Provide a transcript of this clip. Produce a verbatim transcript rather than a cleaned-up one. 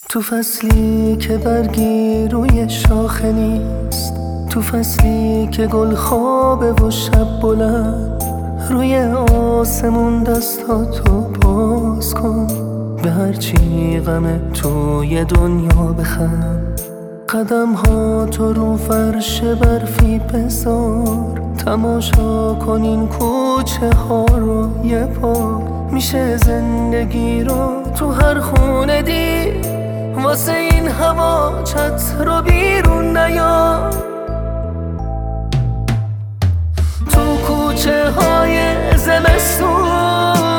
تو فصلی که برگی روی شاخه نیست، تو فصلی که گل خوابه و شب بلند، روی آسمون دستاتو باز کن، به هرچی غم توی دنیا بخند. قدم ها تو رو فرش برفی بذار، تماشا کن این کوچه ها رو یه بار. میشه زندگی رو تو هر خونه دید، واسه این هوا چتر رو بیرون نیار. تو کوچه های زمستون